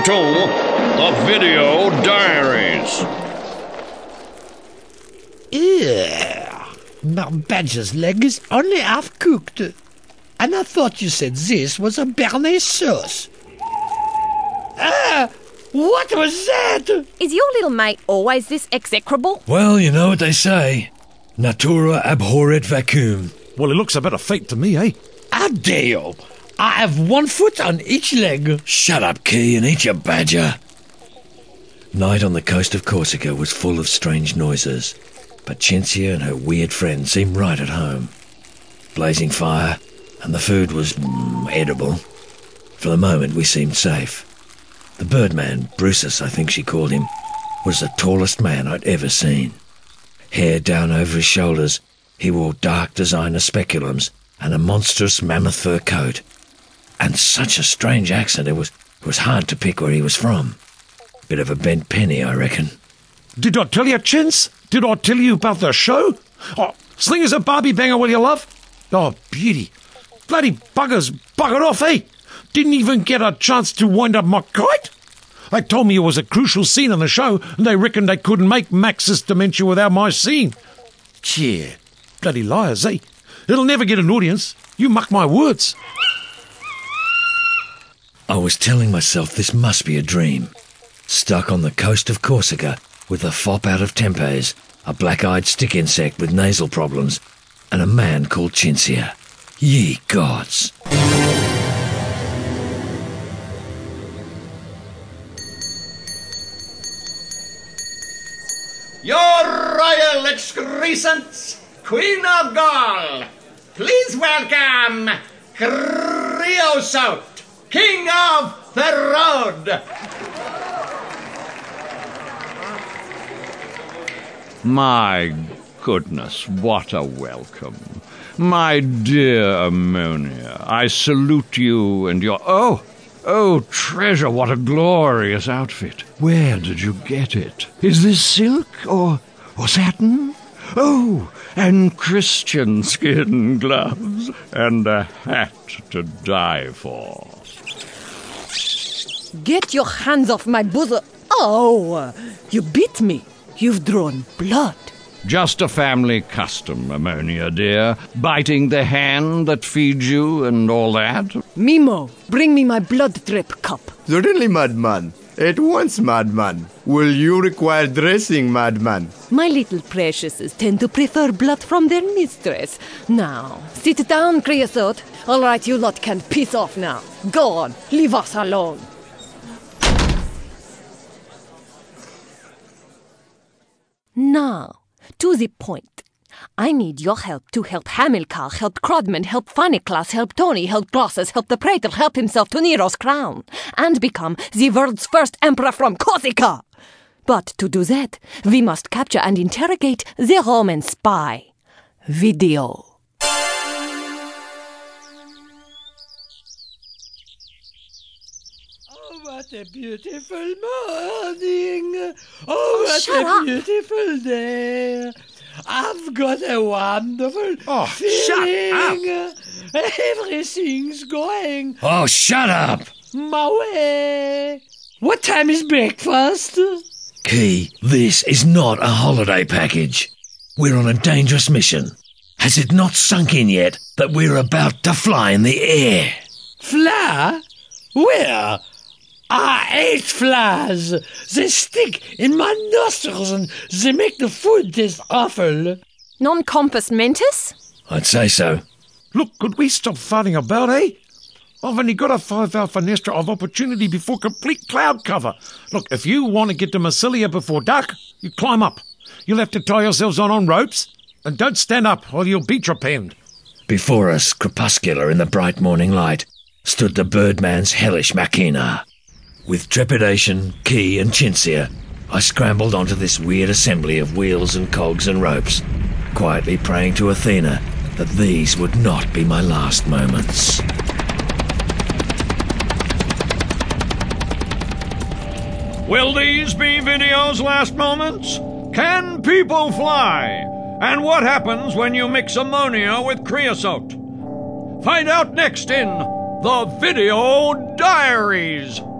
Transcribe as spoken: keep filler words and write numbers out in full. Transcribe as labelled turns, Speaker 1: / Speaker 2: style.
Speaker 1: The Video Diaries.
Speaker 2: Ew. My badger's leg is only half cooked. And I thought you said this was a béarnaise sauce. Ah! What was that?
Speaker 3: Is your little mate always this execrable?
Speaker 4: Well, you know what they say. Natura abhorret vacuum.
Speaker 5: Well, it looks a bit of fate to me, eh?
Speaker 2: Adeo. I have one foot on each leg.
Speaker 4: Shut up, Key, and eat your badger. Night on the coast of Corsica was full of strange noises, but Cinzia and her weird friend seemed right at home. Blazing fire, and the food was mm, edible. For the moment, we seemed safe. The Birdman, Brutus I think she called him, was the tallest man I'd ever seen. Hair down over his shoulders, he wore dark designer speculums and a monstrous mammoth fur coat. And such a strange accent, it was, it was hard to pick where he was from. Bit of a bent penny, I reckon.
Speaker 5: Did I tell you, Chintz? Did I tell you about the show? Oh, Slingers a Barbie banger, will you, love? Oh, beauty. Bloody buggers buggered off, eh? Didn't even get a chance to wind up my kite. They told me it was a crucial scene in the show, and they reckoned they couldn't make Max's Dementia without my scene. Cheer. Bloody liars, eh? It'll never get an audience. You muck my words.
Speaker 4: I was telling myself this must be a dream. Stuck on the coast of Corsica with a fop out of Tempes, a black-eyed stick insect with nasal problems, and a man called Cinzia. Ye gods!
Speaker 6: Your Royal Excrescence, Queen of Gaul, please welcome Creosote, King of the Road.
Speaker 1: My goodness, what a welcome. My dear Ammonia, I salute you and your... Oh, oh, treasure, what a glorious outfit. Where did you get it? Is this silk or, or satin? Oh, and Christian skin gloves and a hat to die for.
Speaker 3: Get your hands off my bosom. Oh, you bit me. You've drawn blood.
Speaker 1: Just a family custom, Ammonia, dear. Biting the hand that feeds you and all that.
Speaker 3: Mimo, bring me my blood drip cup.
Speaker 7: Certainly, madman. At once, madman. Will you require dressing, madman?
Speaker 3: My little preciouses tend to prefer blood from their mistress. Now, sit down, Creosote. All right, you lot can piss off now. Go on, leave us alone. Now, to the point. I need your help to help Hamilcar, help Crodman, help Phaniclas, help Tony, help Glossus, help the Praetor, help himself to Nero's crown, and become the world's first emperor from Corsica. But to do that, we must capture and interrogate the Roman spy. Video.
Speaker 2: What a beautiful morning! Oh, what
Speaker 3: shut
Speaker 2: a
Speaker 3: up.
Speaker 2: beautiful day! I've got a wonderful
Speaker 5: Oh,
Speaker 2: feeling.
Speaker 5: shut up.
Speaker 2: Everything's going
Speaker 4: Oh, shut up!
Speaker 2: my way. What time is breakfast?
Speaker 4: Key, this is not a holiday package. We're on a dangerous mission. Has it not sunk in yet that we're about to fly in the air?
Speaker 2: Fly? Where? I hate flies. They stick in my nostrils and they make the food taste awful.
Speaker 3: Non compos mentis?
Speaker 4: I'd say so.
Speaker 5: Look, could we stop farting about, eh? I've only got a five-hour fenestra of opportunity before complete cloud cover. Look, if you want to get to Massilia before dark, you climb up. You'll have to tie yourselves on on ropes, and don't stand up or you'll be trepanned.
Speaker 4: Before us, crepuscular in the bright morning light, stood the Birdman's hellish machina. With trepidation, Key and Cinzia, I scrambled onto this weird assembly of wheels and cogs and ropes, quietly praying to Athena that these would not be my last moments.
Speaker 1: Will these be Video's last moments? Can people fly? And what happens when you mix ammonia with creosote? Find out next in The Video Diaries.